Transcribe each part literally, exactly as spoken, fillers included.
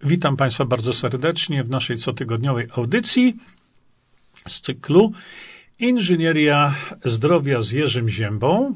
Witam Państwa bardzo serdecznie w naszej cotygodniowej audycji z cyklu Inżynieria Zdrowia z Jerzym Ziębą.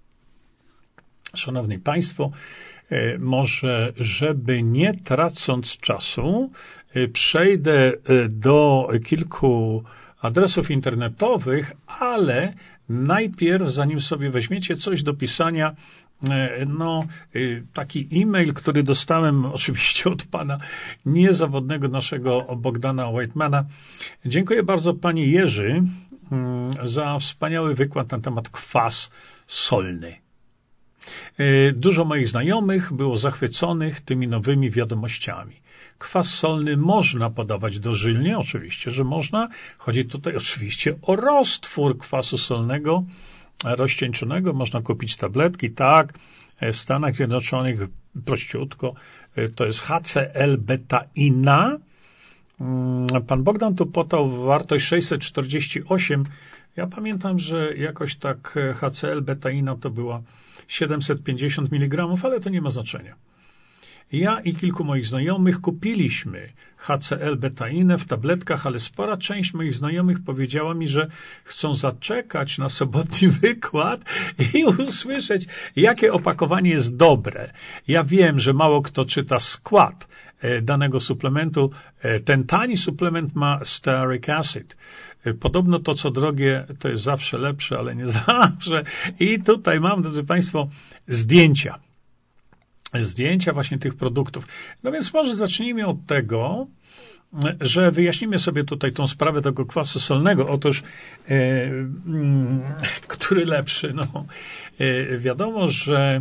Szanowni Państwo, może żeby nie tracąc czasu, przejdę do kilku adresów internetowych, ale najpierw, zanim sobie weźmiecie coś do pisania, no, taki e-mail, który dostałem oczywiście od pana niezawodnego naszego Bogdana Whitemana. Dziękuję bardzo panie Jerzy za wspaniały wykład na temat kwas solny. Dużo moich znajomych było zachwyconych tymi nowymi wiadomościami. Kwas solny można podawać dożylnie, oczywiście, że można. Chodzi tutaj oczywiście o roztwór kwasu solnego rozcieńczonego. Można kupić tabletki, tak. W Stanach Zjednoczonych prościutko to jest H C L-betaina. Pan Bogdan tu podał wartość sześćset czterdzieści osiem. Ja pamiętam, że jakoś tak H C L-betaina to była siedemset pięćdziesiąt miligramów, ale to nie ma znaczenia. Ja i kilku moich znajomych kupiliśmy H C L-betainę w tabletkach, ale spora część moich znajomych powiedziała mi, że chcą zaczekać na sobotni wykład i usłyszeć, jakie opakowanie jest dobre. Ja wiem, że mało kto czyta skład danego suplementu. Ten tani suplement ma stearic acid. Podobno to, co drogie, to jest zawsze lepsze, ale nie zawsze. I tutaj mam, drodzy Państwo, zdjęcia. Zdjęcia właśnie tych produktów. No więc może zacznijmy od tego, że wyjaśnimy sobie tutaj tą sprawę tego kwasu solnego. Otóż, e, mm, który lepszy? No, e, wiadomo, że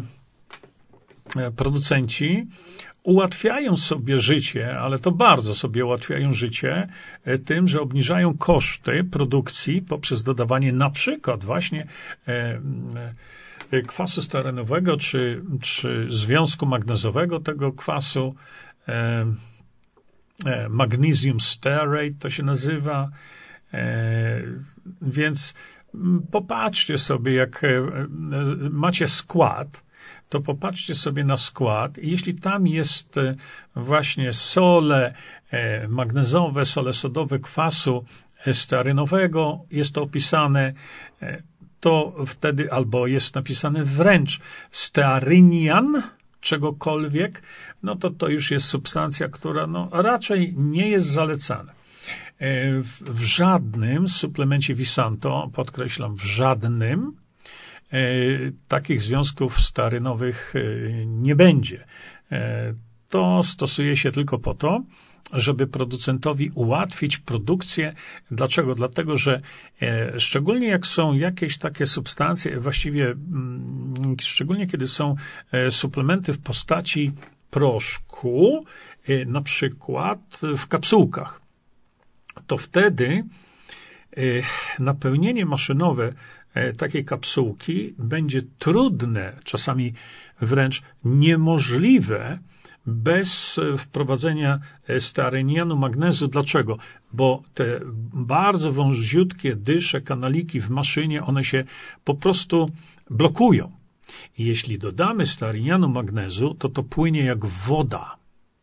producenci ułatwiają sobie życie, ale to bardzo sobie ułatwiają życie tym, że obniżają koszty produkcji poprzez dodawanie na przykład właśnie e, kwasu stearenowego, czy, czy związku magnezowego tego kwasu, e, e, magnesium stearate to się nazywa, e, więc popatrzcie sobie, jak e, macie skład, to popatrzcie sobie na skład i jeśli tam jest e, właśnie sole e, magnezowe, sole sodowe kwasu stearenowego, jest to opisane, e, to wtedy albo jest napisane wręcz stearynian czegokolwiek, no to to już jest substancja, która no raczej nie jest zalecana. W, w żadnym suplemencie Visanto, podkreślam, w żadnym e, takich związków stearynowych e, nie będzie. E, to stosuje się tylko po to, żeby producentowi ułatwić produkcję. Dlaczego? Dlatego, że e, szczególnie jak są jakieś takie substancje, właściwie m, szczególnie kiedy są e, suplementy w postaci proszku, e, na przykład w kapsułkach, to wtedy e, napełnienie maszynowe e, takiej kapsułki będzie trudne, czasami wręcz niemożliwe, bez wprowadzenia stearynianu magnezu. Dlaczego? Bo te bardzo wąziutkie dysze, kanaliki w maszynie, one się po prostu blokują. I jeśli dodamy stearynianu magnezu, to to płynie jak woda.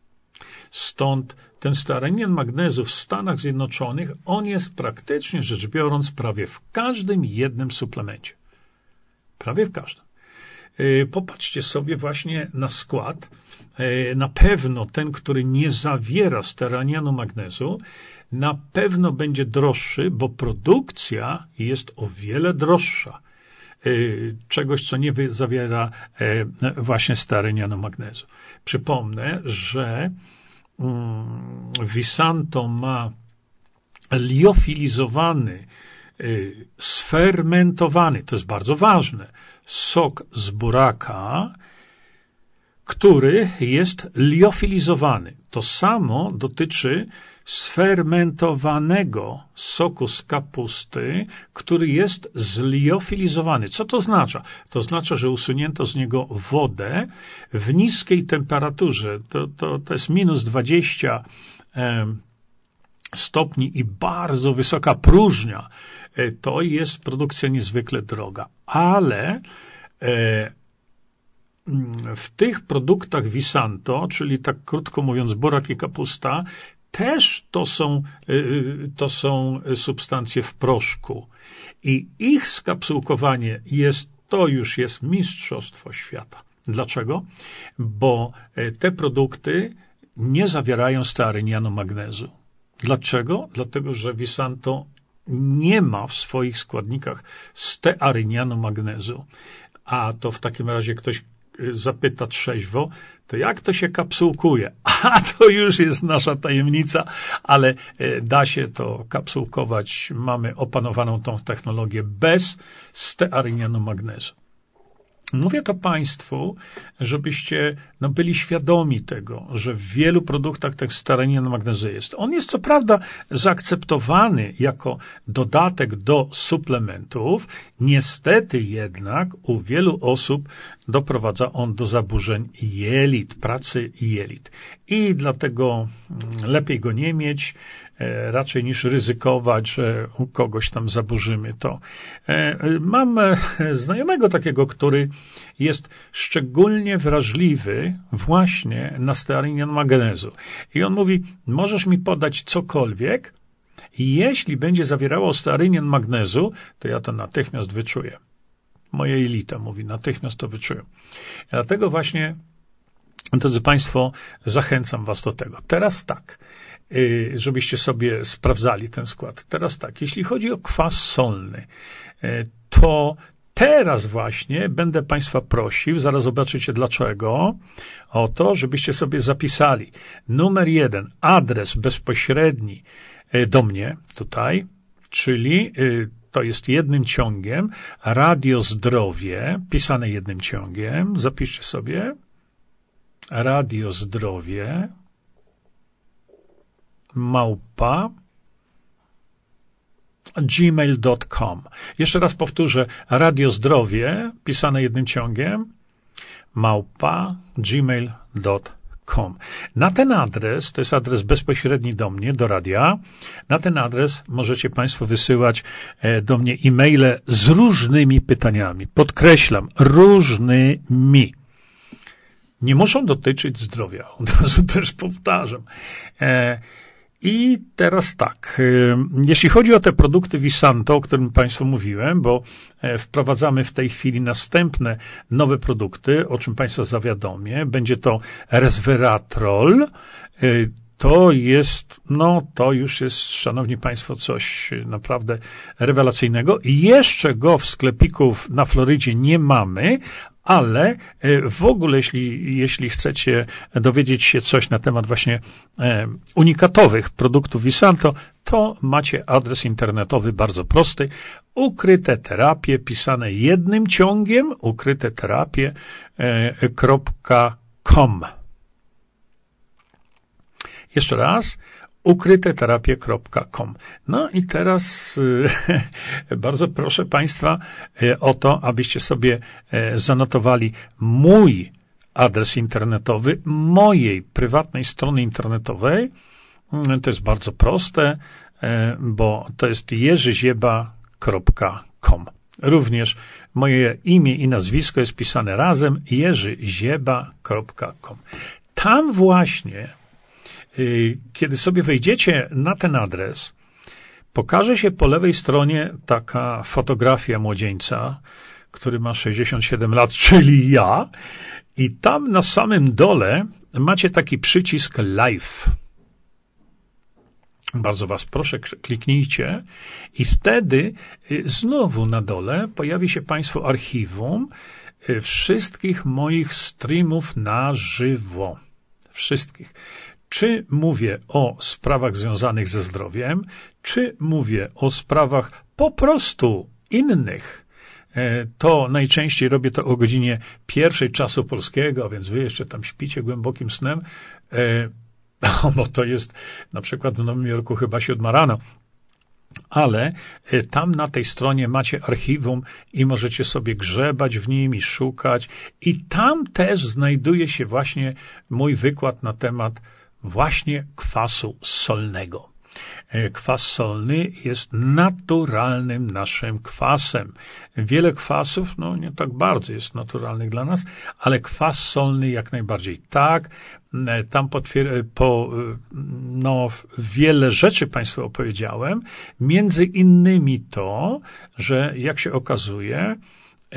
Stąd ten stearynian magnezu w Stanach Zjednoczonych, on jest praktycznie rzecz biorąc prawie w każdym jednym suplemencie. Prawie w każdym. Popatrzcie sobie właśnie na skład. Na pewno ten, który nie zawiera stearinianu magnezu, na pewno będzie droższy, bo produkcja jest o wiele droższa czegoś, co nie zawiera właśnie stearinianu magnezu. Przypomnę, że Visanto ma liofilizowany, sfermentowany, to jest bardzo ważne, sok z buraka, który jest liofilizowany. To samo dotyczy sfermentowanego soku z kapusty, który jest zliofilizowany. Co to oznacza? To oznacza, że usunięto z niego wodę w niskiej temperaturze. To, to, to jest minus dwadzieścia um, stopni i bardzo wysoka próżnia. To jest produkcja niezwykle droga. Ale e, w tych produktach Visanto, czyli tak krótko mówiąc burak i kapusta, też to są, to są substancje w proszku. I ich skapsułkowanie jest, to już jest mistrzostwo świata. Dlaczego? Bo te produkty nie zawierają stearynianu magnezu. Dlaczego? Dlatego, że Visanto nie ma w swoich składnikach stearynianu magnezu. A to w takim razie ktoś zapyta trzeźwo, to jak to się kapsułkuje? A to już jest nasza tajemnica, ale da się to kapsułkować. Mamy opanowaną tą technologię bez stearynianu magnezu. Mówię to Państwu, żebyście no, byli świadomi tego, że w wielu produktach ten stearynian magnezu jest. On jest co prawda zaakceptowany jako dodatek do suplementów, niestety jednak u wielu osób doprowadza on do zaburzeń jelit, pracy jelit. I dlatego lepiej go nie mieć, raczej niż ryzykować, że u kogoś tam zaburzymy to. Mam znajomego takiego, który jest szczególnie wrażliwy właśnie na stearynian magnezu. I on mówi, możesz mi podać cokolwiek, jeśli będzie zawierało stearynian magnezu, to ja to natychmiast wyczuję. Moje jelita, mówi, natychmiast to wyczuję. Dlatego właśnie, drodzy Państwo, zachęcam Was do tego. Teraz tak, żebyście sobie sprawdzali ten skład. Teraz tak, jeśli chodzi o kwas solny, to teraz właśnie będę Państwa prosił, zaraz zobaczycie dlaczego, o to, żebyście sobie zapisali. Numer jeden, adres bezpośredni do mnie tutaj, czyli to jest jednym ciągiem, Radio Zdrowie, pisane jednym ciągiem, zapiszcie sobie, Radio Zdrowie, małpa, gmail kropka com. Jeszcze raz powtórzę, Radio Zdrowie, pisane jednym ciągiem, małpa, gmail kropka com. Na ten adres, to jest adres bezpośredni do mnie, do radia, na ten adres możecie Państwo wysyłać do mnie e-maile z różnymi pytaniami. Podkreślam, różnymi. Nie muszą dotyczyć zdrowia, od razu też powtarzam. I teraz tak, jeśli chodzi o te produkty Visanto, o którym Państwu mówiłem, bo wprowadzamy w tej chwili następne nowe produkty, o czym Państwa zawiadomię, będzie to resveratrol. To jest, no to już jest, szanowni Państwo, coś naprawdę rewelacyjnego. Jeszcze go w sklepików na Florydzie nie mamy, ale w ogóle, jeśli, jeśli chcecie dowiedzieć się coś na temat właśnie e, unikatowych produktów Visanto, to macie adres internetowy bardzo prosty. Ukryte terapie, pisane jednym ciągiem, ukryte terapie kropka com. Jeszcze raz, ukryte terapie kropka com. No i teraz e, bardzo proszę Państwa e, o to, abyście sobie e, zanotowali mój adres internetowy, mojej prywatnej strony internetowej. To jest bardzo proste, e, bo to jest jerzyzieba kropka com. Również moje imię i nazwisko jest pisane razem, jerzyzieba kropka com. Tam właśnie, kiedy sobie wejdziecie na ten adres, pokaże się po lewej stronie taka fotografia młodzieńca, który ma sześćdziesiąt siedem lat, czyli ja, i tam na samym dole macie taki przycisk live. Bardzo Was proszę, kliknijcie i wtedy znowu na dole pojawi się Państwu archiwum wszystkich moich streamów na żywo. Wszystkich. Czy mówię o sprawach związanych ze zdrowiem, czy mówię o sprawach po prostu innych, to najczęściej robię to o godzinie pierwszej czasu polskiego, a więc wy jeszcze tam śpicie głębokim snem, bo to jest na przykład w Nowym Jorku chyba siódma rano. Ale tam na tej stronie macie archiwum i możecie sobie grzebać w nim i szukać. I tam też znajduje się właśnie mój wykład na temat właśnie kwasu solnego. Kwas solny jest naturalnym naszym kwasem. Wiele kwasów, no nie tak bardzo jest naturalnych dla nas, ale kwas solny jak najbardziej tak. Tam potwier- po, no, wiele rzeczy Państwu opowiedziałem, między innymi to, że jak się okazuje, e,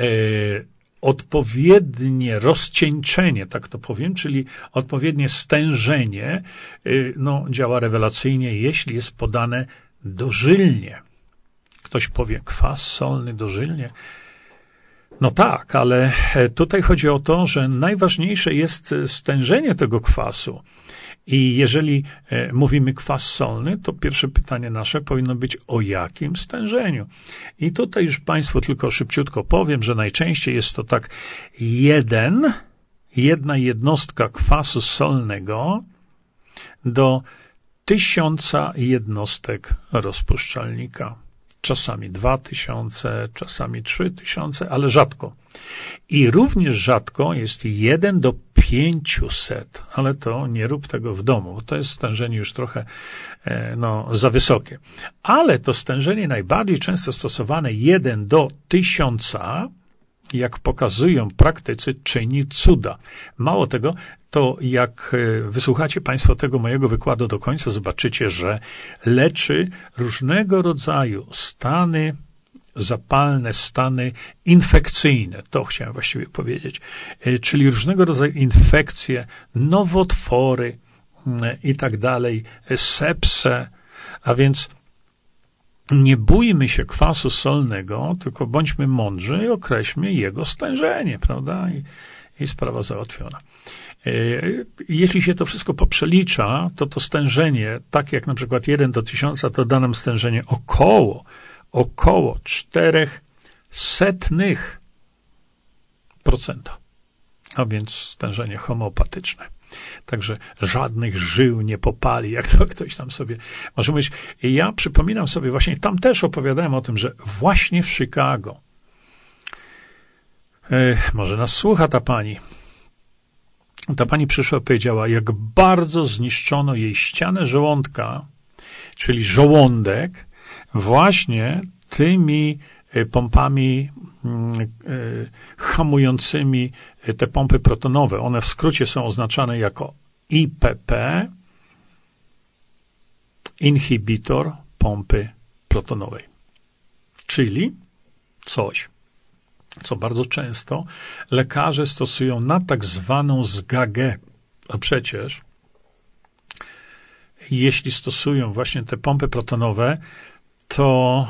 odpowiednie rozcieńczenie, tak to powiem, czyli odpowiednie stężenie, no, działa rewelacyjnie, jeśli jest podane dożylnie. Ktoś powie, kwas solny dożylnie. No tak, ale tutaj chodzi o to, że najważniejsze jest stężenie tego kwasu. I jeżeli e, mówimy kwas solny, to pierwsze pytanie nasze powinno być o jakim stężeniu. I tutaj już Państwu tylko szybciutko powiem, że najczęściej jest to tak jeden, jedna jednostka kwasu solnego do tysiąca jednostek rozpuszczalnika. Czasami dwa tysiące, czasami trzy tysiące, ale rzadko. I również rzadko jest jeden do pięciuset, ale to nie rób tego w domu, bo to jest stężenie już trochę no, za wysokie. Ale to stężenie najbardziej często stosowane jeden do tysiąca, jak pokazują praktycy, czyni cuda. Mało tego, to jak wysłuchacie Państwo tego mojego wykładu do końca, zobaczycie, że leczy różnego rodzaju stany zapalne, stany infekcyjne. To chciałem właściwie powiedzieć. Czyli różnego rodzaju infekcje, nowotwory i tak dalej, sepsę. A więc nie bójmy się kwasu solnego, tylko bądźmy mądrzy i określmy jego stężenie, prawda? I, i sprawa załatwiona. Jeśli się to wszystko poprzelicza, to to stężenie, tak jak na przykład jeden do tysiąca, to da nam stężenie około, około czterech setnych procenta. A więc stężenie homeopatyczne. Także żadnych żył nie popali, jak to ktoś tam sobie może mówić. I ja przypominam sobie, właśnie tam też opowiadałem o tym, że właśnie w Chicago, e, może nas słucha ta pani, ta pani przyszła i powiedziała, jak bardzo zniszczono jej ścianę żołądka, czyli żołądek, właśnie tymi pompami hamującymi te pompy protonowe. One w skrócie są oznaczane jako I P P, inhibitor pompy protonowej. Czyli coś, co bardzo często lekarze stosują na tak zwaną zgagę. A przecież jeśli stosują właśnie te pompy protonowe, to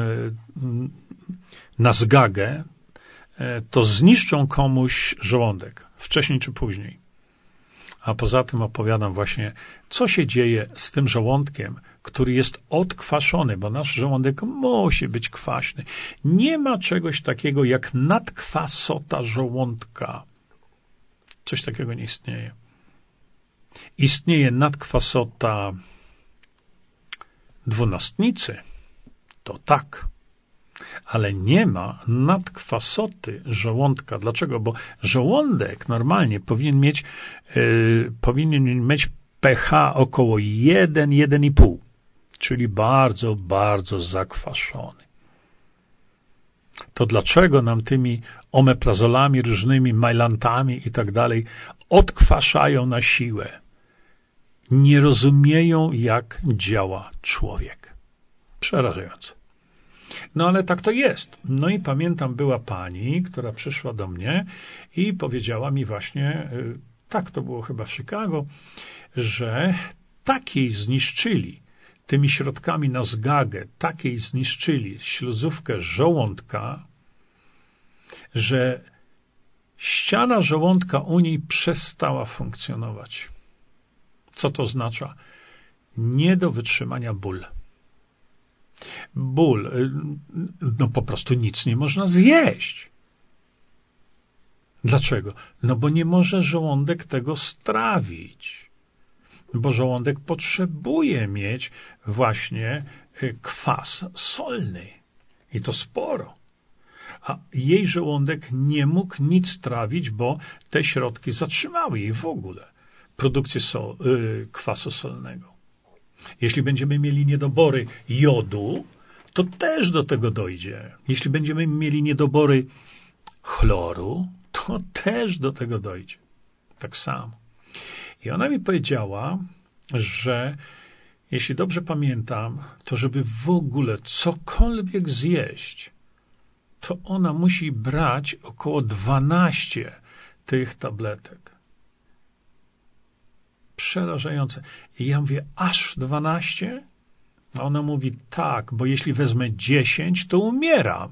na zgagę, to zniszczą komuś żołądek, wcześniej czy później. A poza tym opowiadam właśnie, co się dzieje z tym żołądkiem, który jest odkwaszony, bo nasz żołądek musi być kwaśny. Nie ma czegoś takiego jak nadkwasota żołądka. Coś takiego nie istnieje. Istnieje nadkwasota dwunastnicy. To tak. Ale nie ma nadkwasoty żołądka. Dlaczego? Bo żołądek normalnie powinien mieć, yy, powinien mieć pH około jeden do jeden i pół, czyli bardzo, bardzo zakwaszony. To dlaczego nam tymi omeprazolami, różnymi majlantami i tak dalej odkwaszają na siłę? Nie rozumieją, jak działa człowiek. Przerażające. No ale tak to jest. No i pamiętam, była pani, która przyszła do mnie i powiedziała mi właśnie, tak to było chyba w Chicago, że takiej zniszczyli tymi środkami na zgagę, takiej zniszczyli śluzówkę żołądka, że ściana żołądka u niej przestała funkcjonować. Co to oznacza? Nie do wytrzymania ból. Ból, no po prostu nic nie można zjeść. Dlaczego? No bo nie może żołądek tego strawić. Bo żołądek potrzebuje mieć właśnie kwas solny. I to sporo. A jej żołądek nie mógł nic trawić, bo te środki zatrzymały jej w ogóle produkcję sol, yy, kwasu solnego. Jeśli będziemy mieli niedobory jodu, to też do tego dojdzie. Jeśli będziemy mieli niedobory chloru, to też do tego dojdzie. Tak samo. I ona mi powiedziała, że jeśli dobrze pamiętam, to żeby w ogóle cokolwiek zjeść, to ona musi brać około dwanaście tych tabletek. Przerażające. I ja mówię, aż dwanaście? A ona mówi, tak, bo jeśli wezmę dziesięć, to umieram.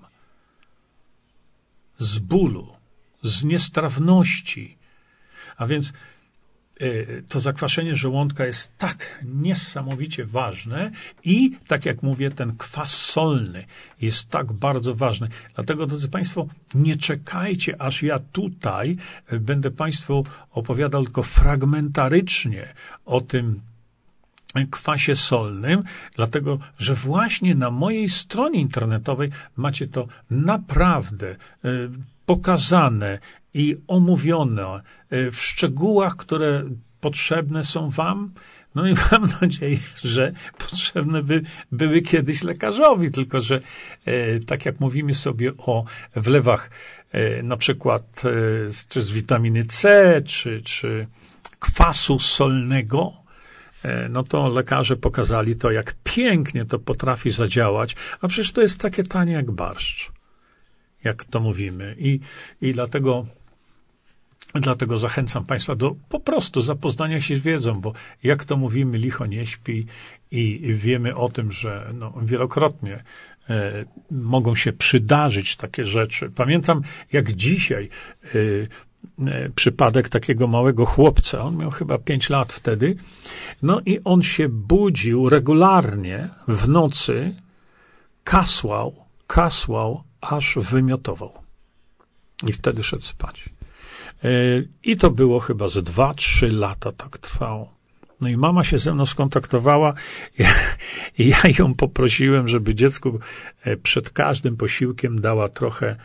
Z bólu, z niestrawności. A więc y, to zakwaszenie żołądka jest tak niesamowicie ważne i, tak jak mówię, ten kwas solny jest tak bardzo ważny. Dlatego, drodzy Państwo, nie czekajcie, aż ja tutaj będę Państwu opowiadał tylko fragmentarycznie o tym kwasie solnym, dlatego, że właśnie na mojej stronie internetowej macie to naprawdę y, pokazane i omówione y, w szczegółach, które potrzebne są wam. No i mam nadzieję, że potrzebne by, były kiedyś lekarzowi, tylko że y, tak jak mówimy sobie o wlewach y, na przykład y, czy z witaminy C, czy, czy kwasu solnego, no to lekarze pokazali to, jak pięknie to potrafi zadziałać, a przecież to jest takie tanie jak barszcz, jak to mówimy. I, i dlatego, dlatego zachęcam Państwa do po prostu zapoznania się z wiedzą, bo jak to mówimy, licho nie śpi i wiemy o tym, że no, wielokrotnie e, mogą się przydarzyć takie rzeczy. Pamiętam, jak dzisiaj e, przypadek takiego małego chłopca, on miał chyba pięć lat wtedy, no i on się budził regularnie w nocy, kasłał, kasłał, aż wymiotował. I wtedy szedł spać. I to było chyba ze dwa, trzy lata tak trwało. No i mama się ze mną skontaktowała i ja ją poprosiłem, żeby dziecku przed każdym posiłkiem dała trochę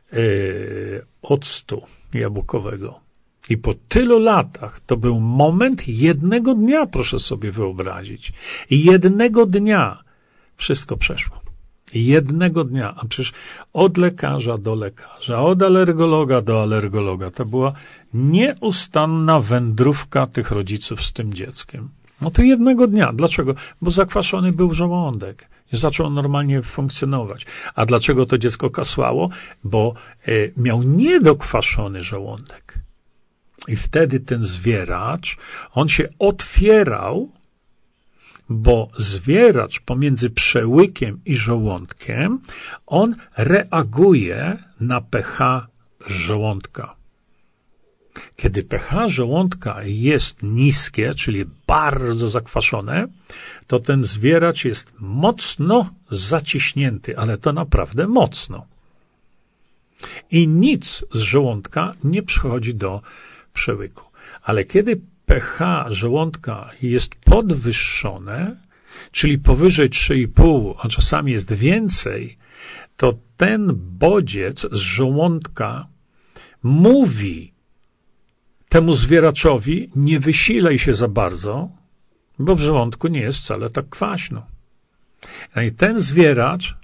octu jabłkowego. I po tylu latach to był moment jednego dnia, proszę sobie wyobrazić. Jednego dnia wszystko przeszło. Jednego dnia, a przecież od lekarza do lekarza, od alergologa do alergologa, to była nieustanna wędrówka tych rodziców z tym dzieckiem. No to jednego dnia. Dlaczego? Bo zakwaszony był żołądek. Zaczął normalnie funkcjonować. A dlaczego to dziecko kasłało? Bo y, miał niedokwaszony żołądek. I wtedy ten zwieracz, on się otwierał, bo zwieracz pomiędzy przełykiem i żołądkiem, on reaguje na pH żołądka. Kiedy pH żołądka jest niskie, czyli bardzo zakwaszone, to ten zwieracz jest mocno zaciśnięty, ale to naprawdę mocno. I nic z żołądka nie przychodzi do przełyku. Ale kiedy pH żołądka jest podwyższone, czyli powyżej trzy i pół, a czasami jest więcej, to ten bodziec z żołądka mówi temu zwieraczowi, nie wysilaj się za bardzo, bo w żołądku nie jest wcale tak kwaśno. I ten zwieracz,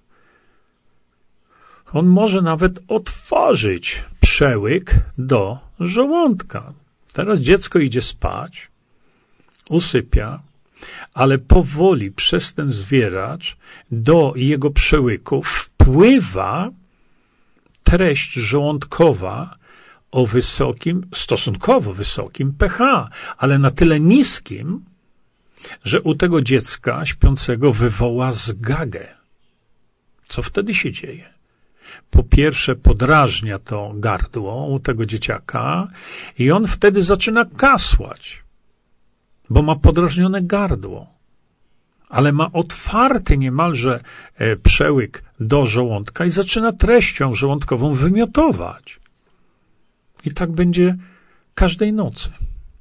on może nawet otworzyć przełyk do żołądka. Teraz dziecko idzie spać, usypia, ale powoli przez ten zwieracz do jego przełyku wpływa treść żołądkowa o wysokim, stosunkowo wysokim pH, ale na tyle niskim, że u tego dziecka śpiącego wywoła zgagę. Co wtedy się dzieje? Po pierwsze podrażnia to gardło u tego dzieciaka i on wtedy zaczyna kasłać, bo ma podrażnione gardło, ale ma otwarty niemalże przełyk do żołądka i zaczyna treścią żołądkową wymiotować. I tak będzie każdej nocy.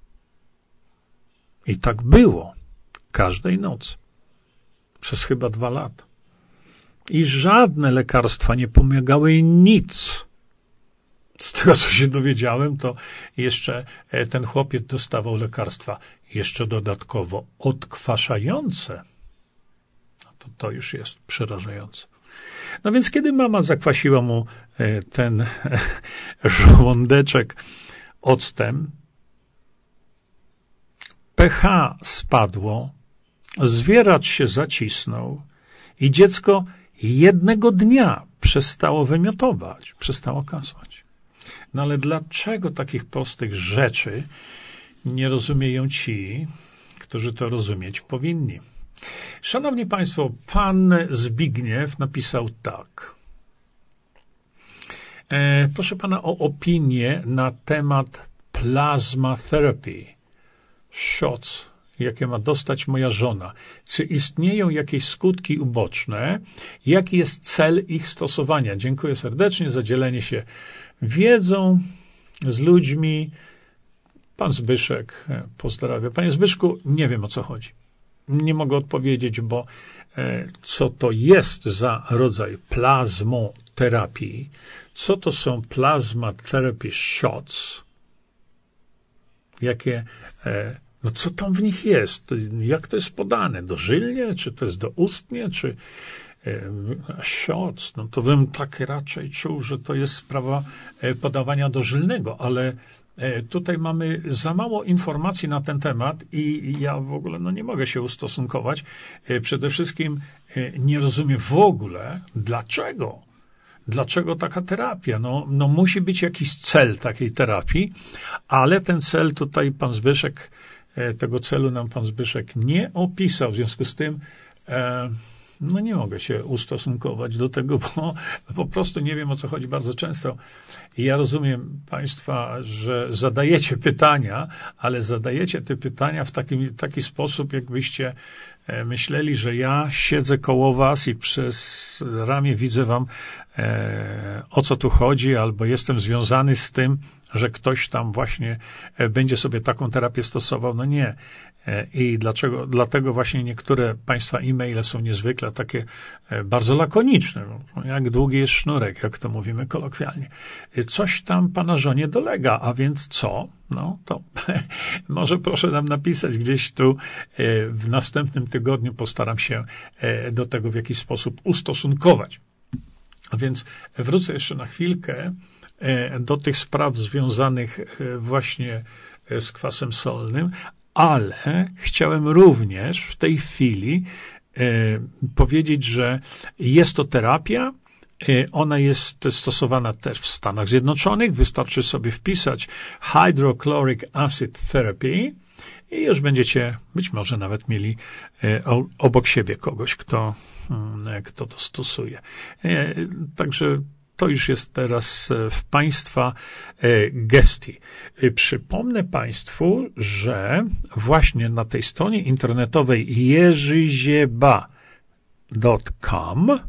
I tak było każdej nocy. Przez chyba dwa lata. I żadne lekarstwa nie pomagały nic. z tego, co się dowiedziałem, to jeszcze ten chłopiec dostawał lekarstwa jeszcze dodatkowo odkwaszające. No to, to już jest przerażające. No więc kiedy mama zakwasiła mu ten żołądeczek octem, pH spadło, zwieracz się zacisnął i dziecko jednego dnia przestało wymiotować, przestało kasłać. No ale dlaczego takich prostych rzeczy nie rozumieją ci, którzy to rozumieć powinni? Szanowni Państwo, pan Zbigniew napisał tak. E, proszę pana o opinię na temat plasma therapy, shots, jakie ma dostać moja żona. Czy istnieją jakieś skutki uboczne? Jaki jest cel ich stosowania? Dziękuję serdecznie za dzielenie się wiedzą z ludźmi. Pan Zbyszek pozdrawia. Panie Zbyszku, nie wiem, o co chodzi. Nie mogę odpowiedzieć, bo e, co to jest za rodzaj plazmoterapii? Co to są plasma therapy shots? Jakie, e, no co tam w nich jest? Jak to jest podane? Dożylnie? Czy to jest doustnie? Czy e, shots? No to bym tak raczej czuł, że to jest sprawa e, podawania dożylnego, ale tutaj mamy za mało informacji na ten temat i ja w ogóle no, nie mogę się ustosunkować. Przede wszystkim nie rozumiem w ogóle, dlaczego. Dlaczego taka terapia? No, no musi być jakiś cel takiej terapii, ale ten cel tutaj pan Zbyszek, tego celu nam pan Zbyszek nie opisał. W związku z tym e, no nie mogę się ustosunkować do tego, bo po prostu nie wiem, o co chodzi bardzo często. I ja rozumiem państwa, że zadajecie pytania, ale zadajecie te pytania w taki, taki sposób, jakbyście myśleli, że ja siedzę koło was i przez ramię widzę wam, e, o co tu chodzi, albo jestem związany z tym, że ktoś tam właśnie będzie sobie taką terapię stosował. No nie. I dlaczego, dlatego właśnie niektóre państwa e-maile są niezwykle takie bardzo lakoniczne, jak długi jest sznurek, jak to mówimy kolokwialnie. Coś tam pana żonie dolega, a więc co? No to może proszę nam napisać gdzieś tu w następnym tygodniu, postaram się do tego w jakiś sposób ustosunkować. A więc wrócę jeszcze na chwilkę do tych spraw związanych właśnie z kwasem solnym, ale chciałem również w tej chwili e, powiedzieć, że jest to terapia, e, ona jest stosowana też w Stanach Zjednoczonych, wystarczy sobie wpisać hydrochloric acid therapy i już będziecie być może nawet mieli e, o, obok siebie kogoś, kto, m, kto to stosuje. E, także to już jest teraz w państwa gestii. Przypomnę państwu, że właśnie na tej stronie internetowej jerzyzieba kropka com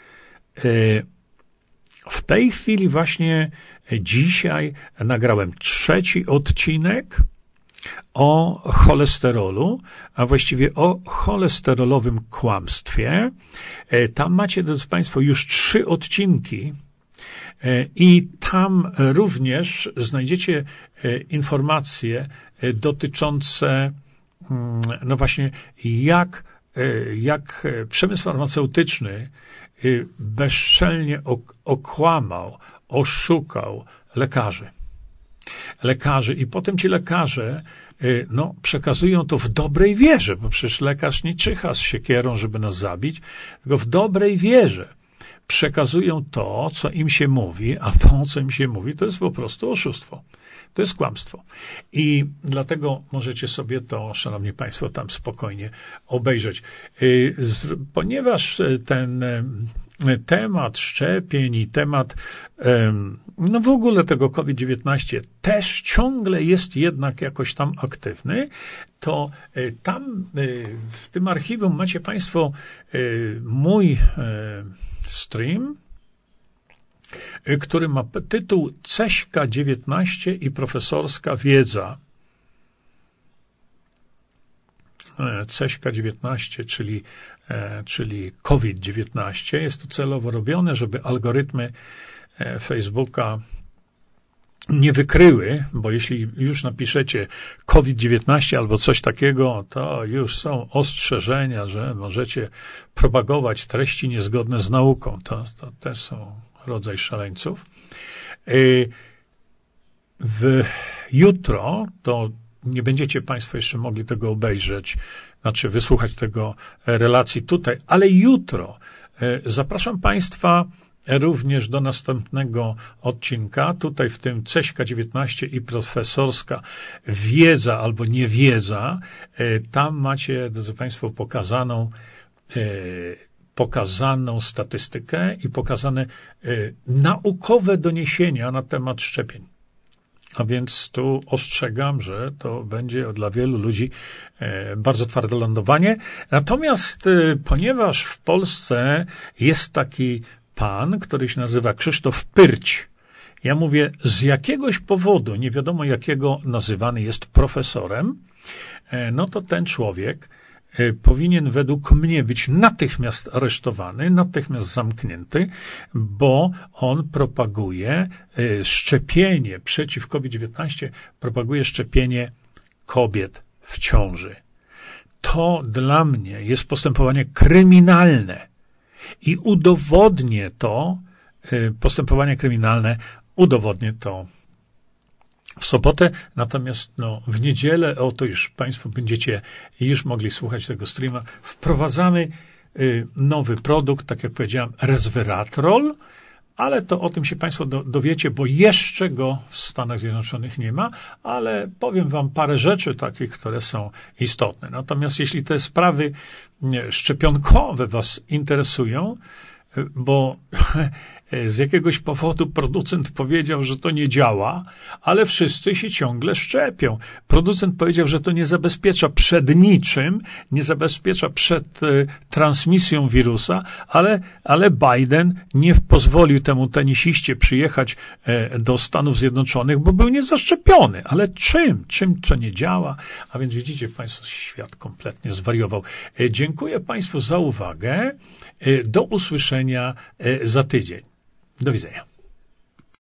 w tej chwili właśnie dzisiaj nagrałem trzeci odcinek o cholesterolu, a właściwie o cholesterolowym kłamstwie. Tam macie, drodzy państwo, już trzy odcinki i tam również znajdziecie informacje dotyczące, no właśnie, jak, jak przemysł farmaceutyczny bezczelnie okłamał, oszukał lekarzy. Lekarzy i potem ci lekarze, no, przekazują to w dobrej wierze, bo przecież lekarz nie czyha z siekierą, żeby nas zabić, tylko w dobrej wierze przekazują to, co im się mówi, a to, co im się mówi, to jest po prostu oszustwo. To jest kłamstwo. I dlatego możecie sobie to, szanowni państwo, tam spokojnie obejrzeć. Ponieważ ten temat szczepień i temat no w ogóle tego COVID dziewiętnaście też ciągle jest jednak jakoś tam aktywny, to tam w tym archiwum macie państwo mój stream, który ma tytuł Ceśka dziewiętnaście i profesorska wiedza. Ceśka dziewiętnaście, czyli, czyli COVID dziewiętnaście. Jest to celowo robione, żeby algorytmy Facebooka nie wykryły, bo jeśli już napiszecie COVID dziewiętnaście albo coś takiego, to już są ostrzeżenia, że możecie propagować treści niezgodne z nauką. To, to też są rodzaj szaleńców. W jutro to nie będziecie Państwo jeszcze mogli tego obejrzeć, znaczy wysłuchać tego relacji tutaj, ale jutro zapraszam Państwa również do następnego odcinka. Tutaj w tym Ceśka dziewiętnaście i profesorska wiedza albo niewiedza. Tam macie, drodzy Państwo, pokazaną, pokazaną statystykę i pokazane naukowe doniesienia na temat szczepień. A więc tu ostrzegam, że to będzie dla wielu ludzi bardzo twarde lądowanie. Natomiast ponieważ w Polsce jest taki pan, który się nazywa Krzysztof Pyrć, ja mówię, z jakiegoś powodu, nie wiadomo jakiego, nazywany jest profesorem, no to ten człowiek powinien według mnie być natychmiast aresztowany, natychmiast zamknięty, bo on propaguje szczepienie przeciw COVID dziewiętnaście, propaguje szczepienie kobiet w ciąży. To dla mnie jest postępowanie kryminalne i udowodnię to, postępowanie kryminalne udowodnię to w sobotę, natomiast no, w niedzielę, o to już Państwo będziecie już mogli słuchać tego streama, wprowadzamy y, nowy produkt, tak jak powiedziałem, resveratrol, ale to o tym się Państwo do, dowiecie, bo jeszcze go w Stanach Zjednoczonych nie ma, ale powiem Wam parę rzeczy takich, które są istotne. Natomiast jeśli te sprawy nie, szczepionkowe Was interesują, y, bo z jakiegoś powodu producent powiedział, że to nie działa, ale wszyscy się ciągle szczepią. Producent powiedział, że to nie zabezpiecza przed niczym, nie zabezpiecza przed y, transmisją wirusa, ale, ale Biden nie pozwolił temu tenisiście przyjechać y, do Stanów Zjednoczonych, bo był niezaszczepiony. Ale czym? Czym to nie działa? A więc widzicie Państwo, świat kompletnie zwariował. Y, dziękuję Państwu za uwagę. Y, do usłyszenia y, za tydzień. Do widzenia.